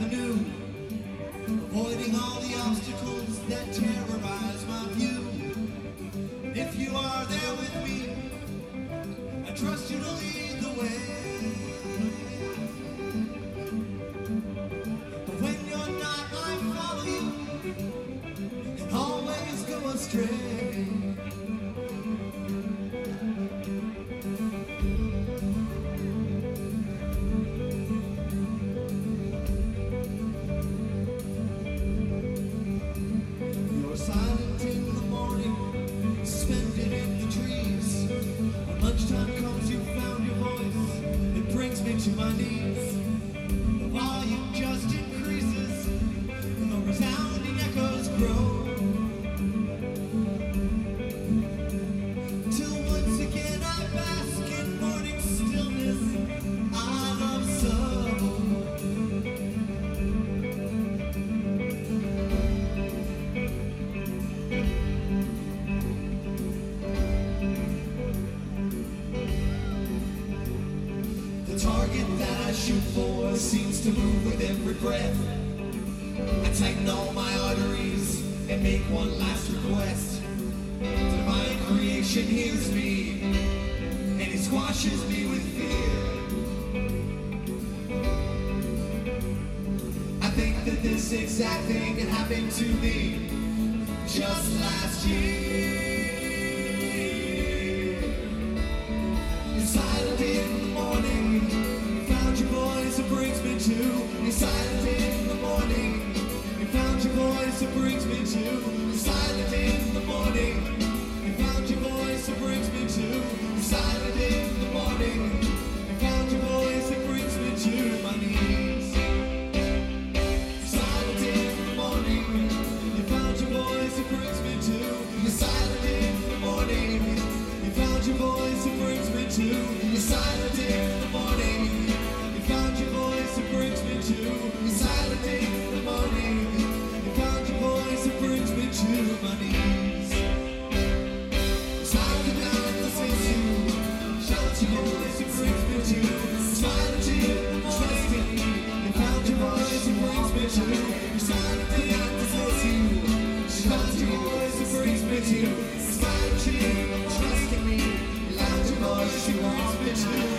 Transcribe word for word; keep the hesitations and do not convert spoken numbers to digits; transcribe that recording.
avenue, avoiding all the obstacles that terrorize my view. If you are there with me, I trust you to lead the way. But when you're not, I follow you and always go astray. You're silent in the morning, suspended in the trees. When lunchtime comes, you found your voice. It brings me to my knees. The volume just increases, and the resounding echoes grow. Till once again I bask in morning stillness. I love so. The target that I shoot for seems to move with every breath. I tighten all my arteries and make one last request. Divine creation hears me, and it squashes me with fear. I think that this exact thing happened to me just last year. You're silent in the morning, you found your voice, it brings me to. You're silent in the morning, you found your voice, it brings me to. You're silent in the morning, you found your voice, it brings me to. You're silent in the morning, you found your voice, it brings me to my knees. You're silent in the morning, you found your voice, it brings me to. You're silent in the morning, you found your voice, it brings me to. You're silent in the morning, you found your voice, it brings me to. You're silent in the morning, you found your voice, it brings me to my knees. Silent down the sea, shout your voice, it brings me to. Silent in the morning, you found your voice, it brings me to. You're silent down the sea, shout your voice, it brings me to. Silent in, trust in me, you found your voice, it brings me to.